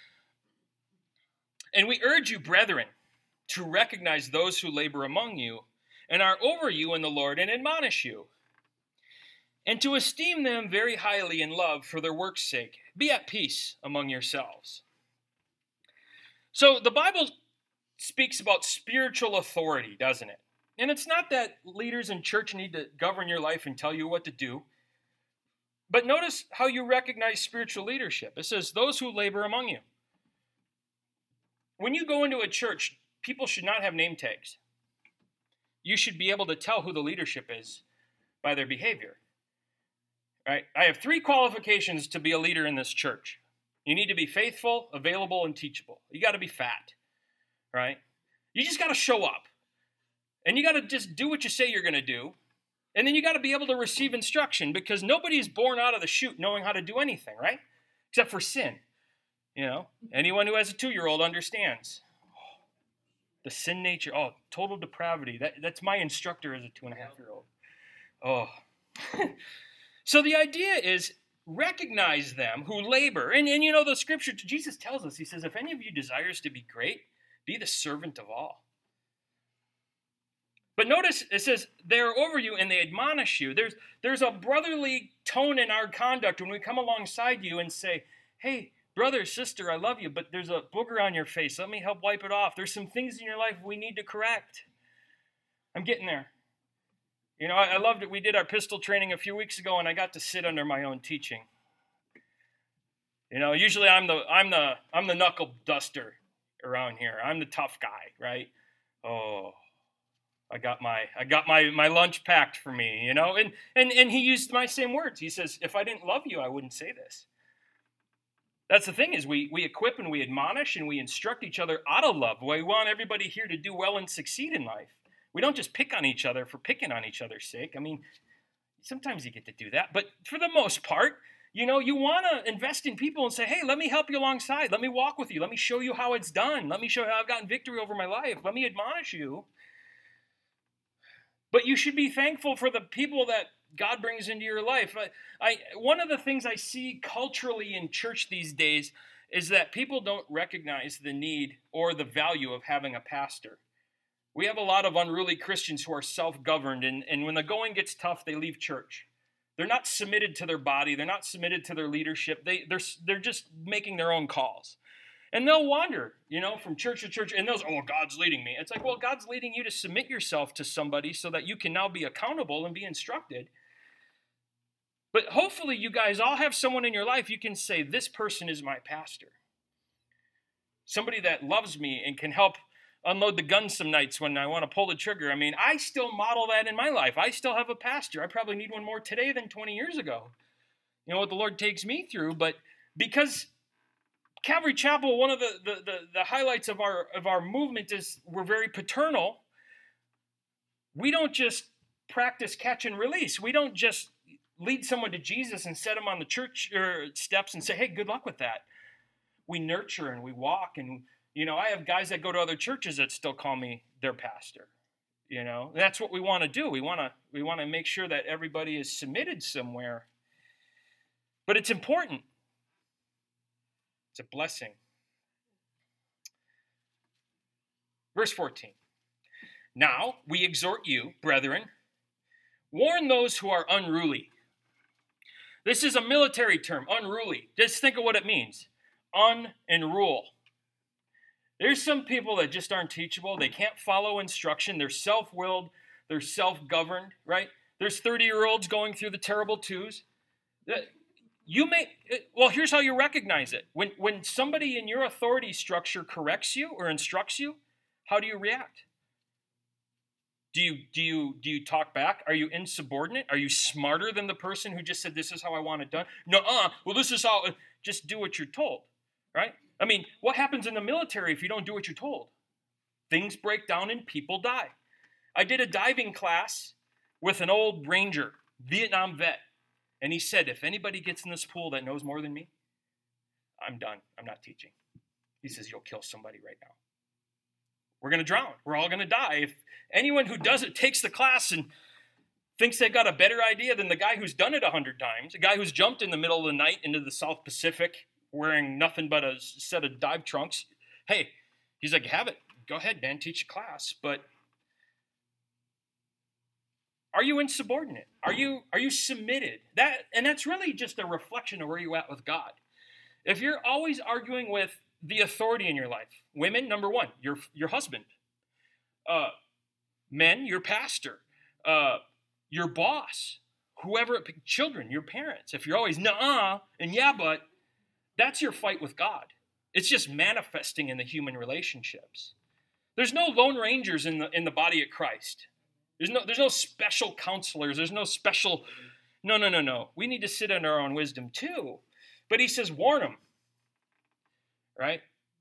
And we urge you, brethren, to recognize those who labor among you and are over you in the Lord and admonish you, and to esteem them very highly in love for their work's sake. Be at peace among yourselves. So the Bible speaks about spiritual authority, doesn't it? And it's not that leaders in church need to govern your life and tell you what to do. But notice how you recognize spiritual leadership. It says, those who labor among you. When you go into a church, people should not have name tags. You should be able to tell who the leadership is by their behavior. Right? I have 3 qualifications to be a leader in this church. You need to be faithful, available, and teachable. You got to be fat. Right? You just got to show up. And you got to just do what you say you're going to do. And then you got to be able to receive instruction, because nobody's born out of the chute knowing how to do anything, right? Except for sin. Anyone who has a 2-year-old understands. The sin nature, total depravity. That's my instructor as a 2.5-year-old. So the idea is recognize them who labor. And the scripture, Jesus tells us, he says, if any of you desires to be great, be the servant of all. But notice it says, they're over you and they admonish you. There's a brotherly tone in our conduct when we come alongside you and say, hey, brother, sister, I love you, but there's a booger on your face. Let me help wipe it off. There's some things in your life we need to correct. I'm getting there. I loved it. We did our pistol training a few weeks ago, and I got to sit under my own teaching. Usually I'm the knuckle duster around here. I'm the tough guy, right? I got my lunch packed for me, and he used my same words. He says, if I didn't love you, I wouldn't say this. That's the thing, is we equip and we admonish and we instruct each other out of love. We want everybody here to do well and succeed in life. We don't just pick on each other for picking on each other's sake. I mean, sometimes you get to do that, but for the most part, you want to invest in people and say, hey, let me help you alongside. Let me walk with you. Let me show you how it's done. Let me show you how I've gotten victory over my life. Let me admonish you. But you should be thankful for the people that God brings into your life. One of the things I see culturally in church these days is that people don't recognize the need or the value of having a pastor. We have a lot of unruly Christians who are self-governed, and when the going gets tough, they leave church. They're not submitted to their body. They're not submitted to their leadership. They're just making their own calls. And they'll wander, from church to church, and they'll say, God's leading me. It's like, well, God's leading you to submit yourself to somebody so that you can now be accountable and be instructed. But hopefully you guys all have someone in your life you can say, this person is my pastor. Somebody that loves me and can help unload the gun some nights when I want to pull the trigger. I mean, I still model that in my life. I still have a pastor. I probably need one more today than 20 years ago. What the Lord takes me through. But because Calvary Chapel, one of the highlights of our movement is we're very paternal. We don't just practice catch and release. We don't just lead someone to Jesus and set them on the church steps and say, hey, good luck with that. We nurture and we walk and, I have guys that go to other churches that still call me their pastor. That's what we want to do. We want to make sure that everybody is submitted somewhere. But it's important. It's a blessing. Verse 14. Now we exhort you, brethren, warn those who are unruly. This is a military term, unruly. Just think of what it means. Un and rule. There's some people that just aren't teachable. They can't follow instruction. They're self-willed. They're self-governed, right? There's 30-year-olds going through the terrible twos. Here's how you recognize it. When somebody in your authority structure corrects you or instructs you, how do you react? Do you talk back? Are you insubordinate? Are you smarter than the person who just said, this is how I want it done? Well, this is how, just do what you're told, right? I mean, what happens in the military if you don't do what you're told? Things break down and people die. I did a diving class with an old Ranger, Vietnam vet, and he said, if anybody gets in this pool that knows more than me, I'm done. I'm not teaching. He says, you'll kill somebody right now. We're going to drown. We're all going to die. If anyone who does it takes the class and thinks they've got a better idea than the guy who's done it 100 times, a guy who's jumped in the middle of the night into the South Pacific wearing nothing but a set of dive trunks, hey, he's like, have it. Go ahead, man, teach a class. But are you insubordinate? Are you submitted? That's really just a reflection of where you're at with God. If you're always arguing with the authority in your life, women, number one, your husband. Men, your pastor. Your boss. Whoever, children, your parents. If you're always nuh-uh and yeah, but, that's your fight with God. It's just manifesting in the human relationships. There's no lone rangers in the body of Christ. There's no special counselors. There's no special, no. We need to sit in our own wisdom too. But he says, warn them. Right?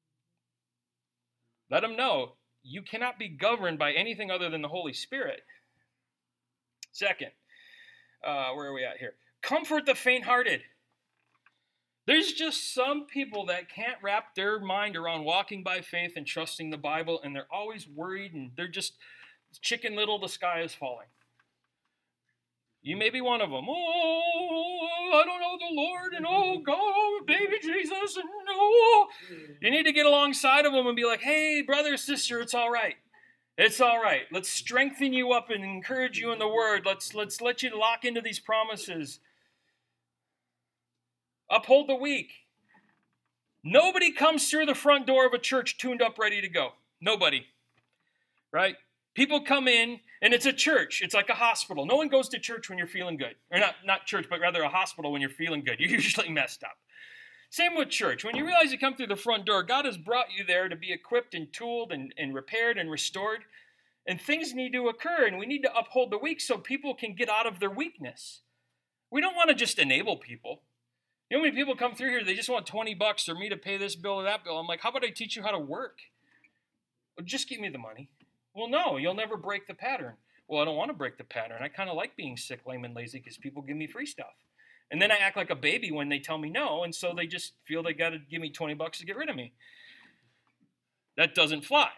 Let them know you cannot be governed by anything other than the Holy Spirit. Second, where are we at here? Comfort the faint-hearted. There's just some people that can't wrap their mind around walking by faith and trusting the Bible, and they're always worried, and they're just Chicken Little, the sky is falling. You may be one of them. Oh, I don't know the Lord, and oh, God, baby Jesus, and oh. You need to get alongside of them and be like, hey, brother, sister, it's all right. It's all right. Let's strengthen you up and encourage you in the Word. Let's let you lock into these promises. Uphold the weak. Nobody comes through the front door of a church tuned up, ready to go. Nobody. Right? People come in, and it's a church. It's like a hospital. No one goes to church when you're feeling good. Or not church, but rather a hospital when you're feeling good. You're usually messed up. Same with church. When you realize you come through the front door, God has brought you there to be equipped and tooled and repaired and restored. And things need to occur, and we need to uphold the weak so people can get out of their weakness. We don't want to just enable people. You know how many people come through here, they just want $20 or me to pay this bill or that bill. I'm like, how about I teach you how to work? Well, just give me the money. Well, no, you'll never break the pattern. Well, I don't want to break the pattern. I kind of like being sick, lame, and lazy because people give me free stuff. And then I act like a baby when they tell me no, and so they just feel they got to give me $20 to get rid of me. That doesn't fly.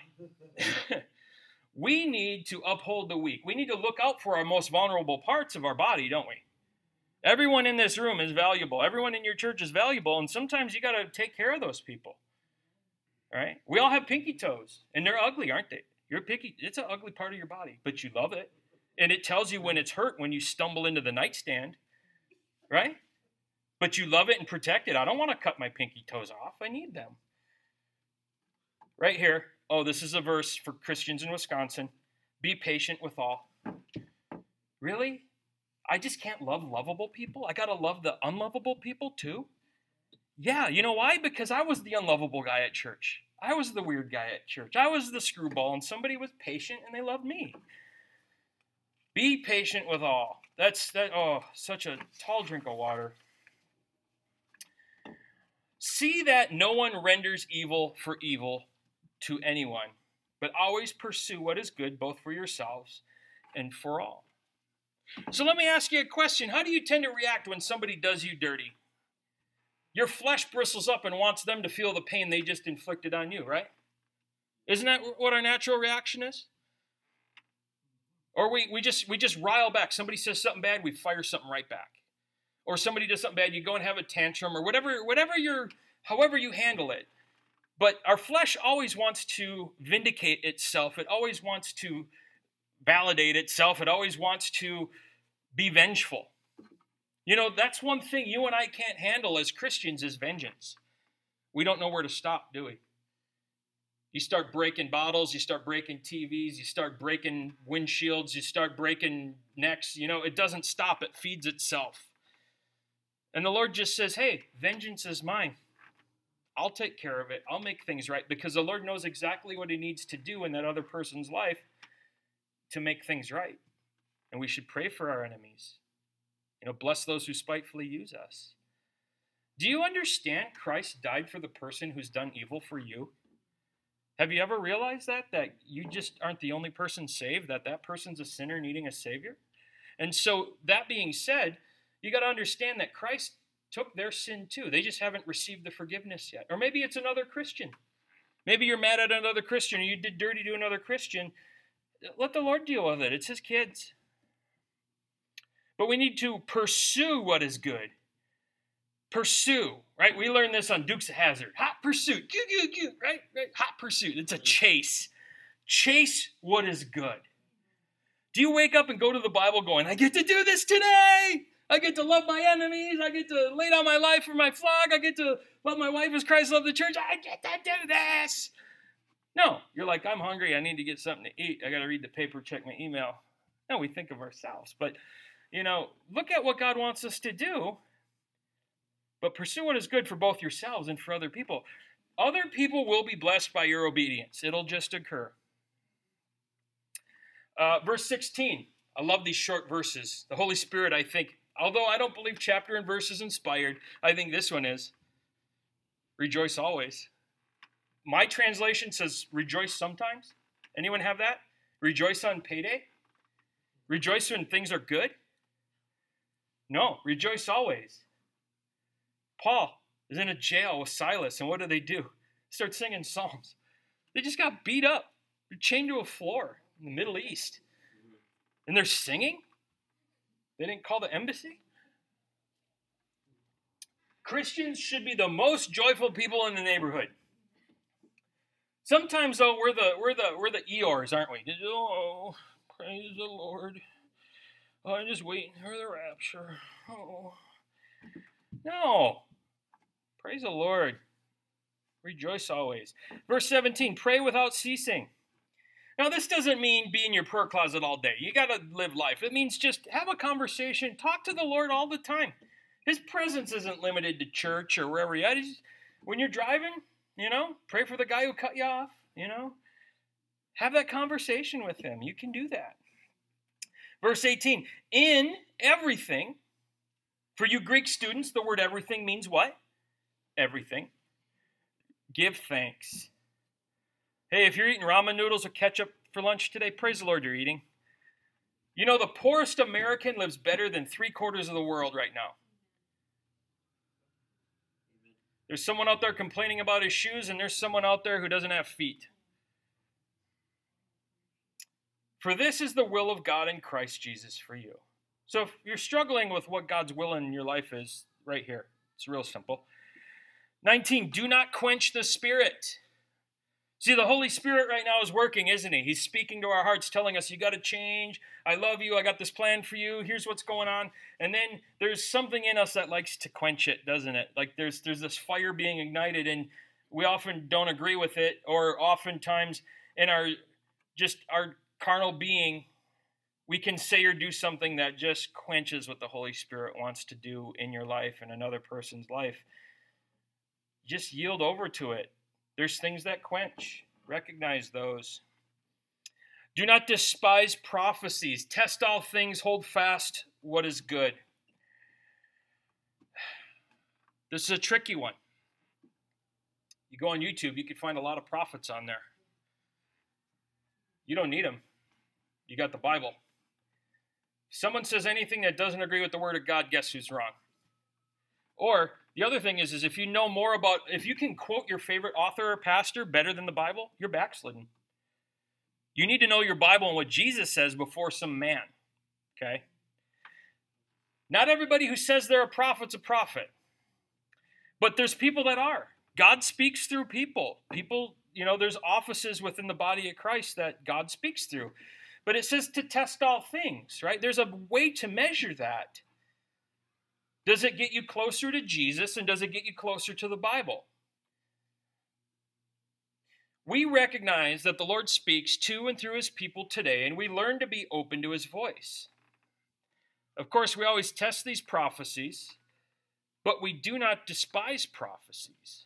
We need to uphold the weak. We need to look out for our most vulnerable parts of our body, don't we? Everyone in this room is valuable. Everyone in your church is valuable, and sometimes you got to take care of those people. All right? We all have pinky toes, and they're ugly, aren't they? It's an ugly part of your body, but you love it. And it tells you when it's hurt when you stumble into the nightstand, right? But you love it and protect it. I don't want to cut my pinky toes off. I need them. Right here. Oh, this is a verse for Christians in Wisconsin. Be patient with all. Really? I just can't love lovable people? I got to love the unlovable people too? Yeah, you know why? Because I was the unlovable guy at church. I was the weird guy at church. I was the screwball, and somebody was patient, and they loved me. Be patient with all. Oh, such a tall drink of water. See that no one renders evil for evil to anyone, but always pursue what is good, both for yourselves and for all. So let me ask you a question. How do you tend to react when somebody does you dirty? Your flesh bristles up and wants them to feel the pain they just inflicted on you, right? Isn't that what our natural reaction is? Or we just rile back. Somebody says something bad, we fire something right back. Or somebody does something bad, you go and have a tantrum, or however you handle it. But our flesh always wants to vindicate itself. It always wants to validate itself. It always wants to be vengeful. You know, that's one thing you and I can't handle as Christians is vengeance. We don't know where to stop, do we? You start breaking bottles, you start breaking TVs, you start breaking windshields, you start breaking necks. You know, it doesn't stop. It feeds itself. And the Lord just says, hey, vengeance is mine. I'll take care of it. I'll make things right, because the Lord knows exactly what he needs to do in that other person's life to make things right. And we should pray for our enemies. You know, bless those who spitefully use us. Do you understand Christ died for the person who's done evil for you? Have you ever realized that you just aren't the only person saved, that person's a sinner needing a Savior? And so that being said, you got to understand that Christ took their sin too. They just haven't received the forgiveness yet. Or maybe it's another Christian. Maybe you're mad at another Christian, or you did dirty to another Christian. Let the Lord deal with it. It's his kids. But we need to pursue what is good. Pursue, right? We learned this on Dukes of Hazzard. Hot pursuit, right? Hot pursuit. It's a chase. Chase what is good. Do you wake up and go to the Bible going, I get to do this today. I get to love my enemies. I get to lay down my life for my flock. I get to love my wife as Christ loved the church. I get to do this. No, you're like, I'm hungry. I need to get something to eat. I got to read the paper, check my email. No, we think of ourselves. But, you know, look at what God wants us to do. But pursue what is good for both yourselves and for other people. Other people will be blessed by your obedience. It'll just occur. Verse 16. I love these short verses. The Holy Spirit, I think, although I don't believe chapter and verse is inspired, I think this one is. Rejoice always. My translation says rejoice sometimes. Anyone have that? Rejoice on payday? Rejoice when things are good? No, rejoice always. Paul is in a jail with Silas, and what do? Start singing psalms. They just got beat up. They're chained to a floor in the Middle East. And they're singing? They didn't call the embassy? Christians should be the most joyful people in the neighborhood. Sometimes, though, we're the Eeyores, aren't we? Oh, praise the Lord. Oh, I'm just waiting for the rapture. Oh. No. Praise the Lord. Rejoice always. Verse 17, pray without ceasing. Now, this doesn't mean be in your prayer closet all day. You got to live life. It means just have a conversation. Talk to the Lord all the time. His presence isn't limited to church or wherever you're at. When you're driving, you know, pray for the guy who cut you off, you know. Have that conversation with him. You can do that. Verse 18, in everything, for you Greek students, the word everything means what? Everything. Give thanks. Hey, if you're eating ramen noodles with ketchup for lunch today, praise the Lord you're eating. You know, the poorest American lives better than 3/4 of the world right now. There's someone out there complaining about his shoes, and there's someone out there who doesn't have feet. For this is the will of God in Christ Jesus for you. So if you're struggling with what God's will in your life is, right here. It's real simple. 19, do not quench the Spirit. See, the Holy Spirit right now is working, isn't he? He's speaking to our hearts, telling us, you got to change. I love you. I got this plan for you. Here's what's going on. And then there's something in us that likes to quench it, doesn't it? Like there's this fire being ignited, and we often don't agree with it, or oftentimes in our carnal being, we can say or do something that just quenches what the Holy Spirit wants to do in your life and another person's life. Just yield over to it. There's things that quench. Recognize those. Do not despise prophecies. Test all things. Hold fast what is good. This is a tricky one. You go on YouTube, you can find a lot of prophets on there. You don't need them. You got the Bible. If someone says anything that doesn't agree with the Word of God, guess who's wrong? Or the other thing is if you know more about, if you can quote your favorite author or pastor better than the Bible, you're backslidden. You need to know your Bible and what Jesus says before some man, okay? Not everybody who says they're a prophet's a prophet, but there's people that are. God speaks through people. People, there's offices within the body of Christ that God speaks through. But it says to test all things, right? There's a way to measure that. Does it get you closer to Jesus, and does it get you closer to the Bible? We recognize that the Lord speaks to and through his people today, and we learn to be open to his voice. Of course, we always test these prophecies, but we do not despise prophecies.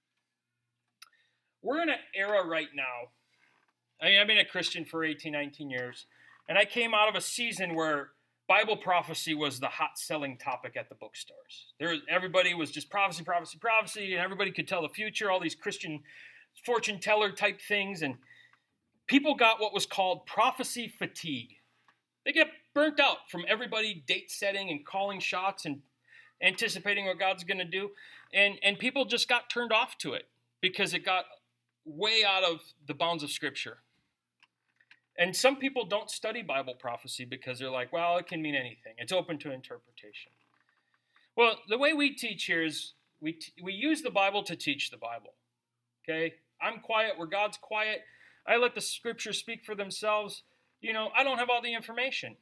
We're in an era right now. I've been a Christian for 18, 19 years, and I came out of a season where Bible prophecy was the hot-selling topic at the bookstores. Everybody was just prophecy, prophecy, prophecy, and everybody could tell the future, all these Christian fortune teller type things, and people got what was called prophecy fatigue. They get burnt out from everybody date setting and calling shots and anticipating what God's going to do, and people just got turned off to it because it got way out of the bounds of Scripture. And some people don't study Bible prophecy because they're like, well, it can mean anything. It's open to interpretation. Well, the way we teach here is we use the Bible to teach the Bible. Okay? I'm quiet where God's quiet. I let the Scriptures speak for themselves. I don't have all the information.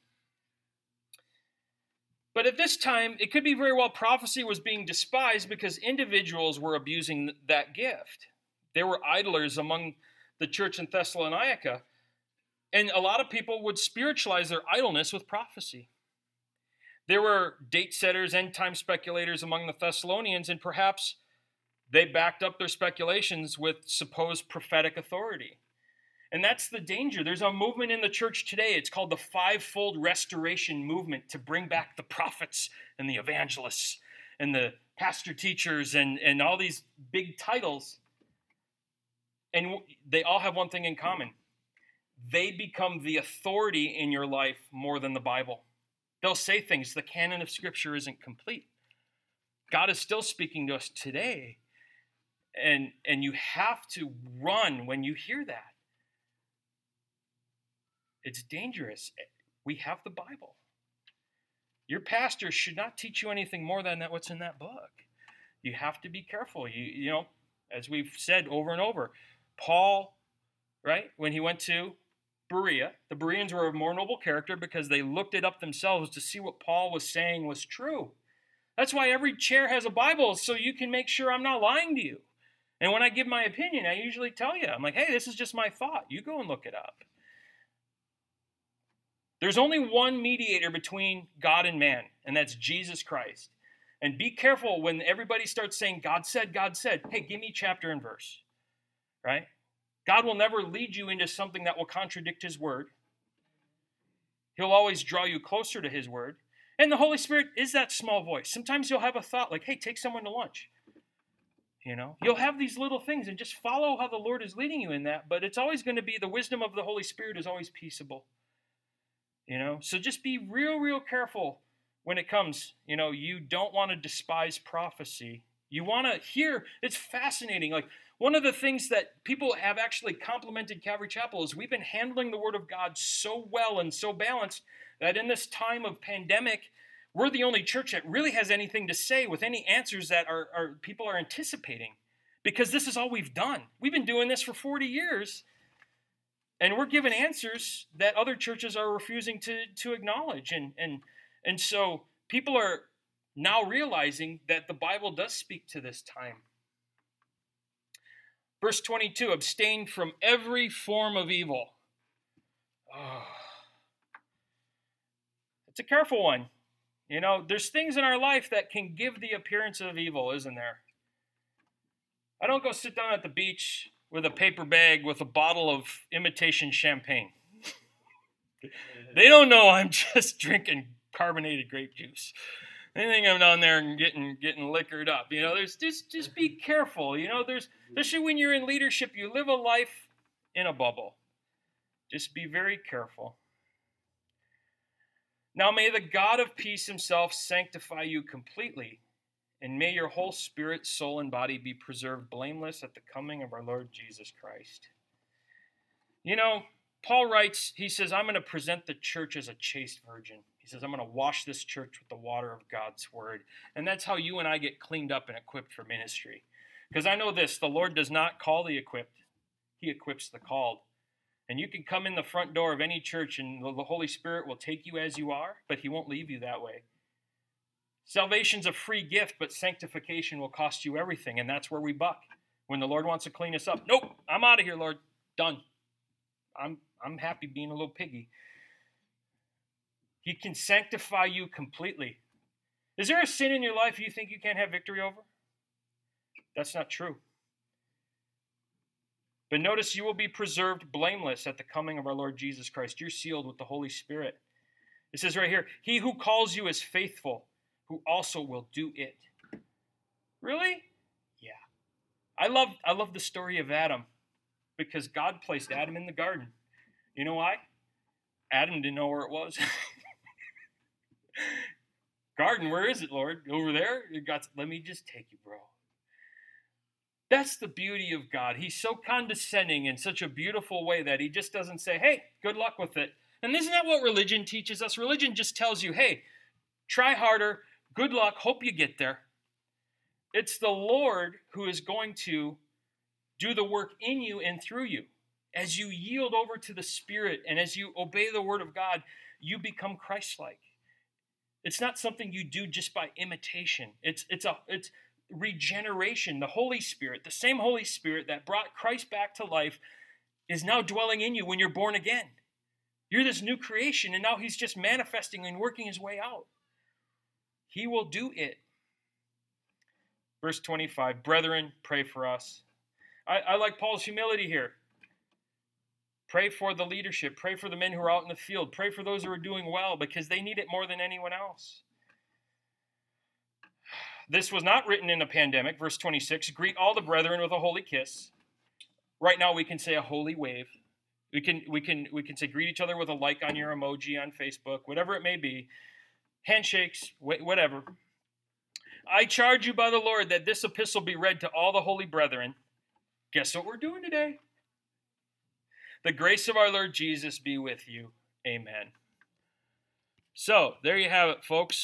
But at this time, it could be very well prophecy was being despised because individuals were abusing that gift. There were idlers among the church in Thessalonica. And a lot of people would spiritualize their idleness with prophecy. There were date setters, end-time speculators among the Thessalonians, and perhaps they backed up their speculations with supposed prophetic authority. And that's the danger. There's a movement in the church today. It's called the fivefold restoration movement to bring back the prophets and the evangelists and the pastor teachers and all these big titles. And they all have one thing in common. They become the authority in your life more than the Bible. They'll say things, the canon of Scripture isn't complete. God is still speaking to us today. And you have to run when you hear that. It's dangerous. We have the Bible. Your pastor should not teach you anything more than what's in that book. You have to be careful. As we've said over and over, Paul, right, when he went to Berea, the Bereans were a more noble character because they looked it up themselves to see what Paul was saying was true. That's why every chair has a Bible, so you can make sure I'm not lying to you. And when I give my opinion, I usually tell you, I'm like, hey, this is just my thought. You go and look it up. There's only one mediator between God and man, and that's Jesus Christ. And be careful when everybody starts saying, God said, hey, give me chapter and verse, right? God will never lead you into something that will contradict his word. He'll always draw you closer to his word. And the Holy Spirit is that small voice. Sometimes you'll have a thought like, hey, take someone to lunch. You'll have these little things and just follow how the Lord is leading you in that. But it's always going to be the wisdom of the Holy Spirit is always peaceable. So just be real, real careful when it comes. You don't want to despise prophecy. You want to hear. It's fascinating. Like, one of the things that people have actually complimented Calvary Chapel is we've been handling the Word of God so well and so balanced that in this time of pandemic, we're the only church that really has anything to say with any answers that our people are anticipating, because this is all we've done. We've been doing this for 40 years, and we're given answers that other churches are refusing to acknowledge. And so people are now realizing that the Bible does speak to this time. Verse 22, abstain from every form of evil. Oh, it's a careful one. There's things in our life that can give the appearance of evil, isn't there? I don't go sit down at the beach with a paper bag with a bottle of imitation champagne. They don't know I'm just drinking carbonated grape juice. They think I'm down there and getting liquored up. There's just be careful. There's, especially when you're in leadership, you live a life in a bubble. Just be very careful. Now may the God of peace himself sanctify you completely, And may your whole spirit, soul, and body be preserved blameless at the coming of our Lord Jesus Christ. You know, Paul writes, he says, I'm going to present the church as a chaste virgin. He says, I'm going to wash this church with the water of God's word. And that's how you and I get cleaned up and equipped for ministry. Because I know this, the Lord does not call the equipped. He equips the called. And you can come in the front door of any church and the Holy Spirit will take you as you are, but he won't leave you that way. Salvation's a free gift, but sanctification will cost you everything, and that's where we buck. When the Lord wants to clean us up, nope, I'm out of here, Lord. Done. I'm happy being a little piggy. He can sanctify you completely. Is there a sin in your life you think you can't have victory over? That's not true. But notice you will be preserved blameless at the coming of our Lord Jesus Christ. You're sealed with the Holy Spirit. It says right here, he who calls you is faithful, who also will do it. Really? Yeah. I love the story of Adam because God placed Adam in the garden. You know why? Adam didn't know where it was. Garden, where is it, Lord? Over there? Let me just take you, bro. That's the beauty of God. He's so condescending in such a beautiful way that he just doesn't say, hey, good luck with it. And isn't that what religion teaches us? Religion just tells you, hey, try harder, good luck, hope you get there. It's the Lord who is going to do the work in you and through you. As you yield over to the Spirit and as you obey the Word of God, you become Christ-like. It's not something you do just by imitation. It's regeneration. The Holy Spirit, the same Holy Spirit that brought Christ back to life, is now dwelling in you when you're born again. You're this new creation, and now he's just manifesting and working his way out. He will do it. Verse 25, brethren, pray for us. I like Paul's humility here. Pray for the leadership. Pray for the men who are out in the field. Pray for those who are doing well because they need it more than anyone else. This was not written in a pandemic. Verse 26, greet all the brethren with a holy kiss. Right now we can say a holy wave. We can say greet each other with a like on your emoji on Facebook, whatever it may be. Handshakes, whatever. I charge you by the Lord that this epistle be read to all the holy brethren. Guess what we're doing today? The grace of our Lord Jesus be with you. Amen. So, there you have it, folks.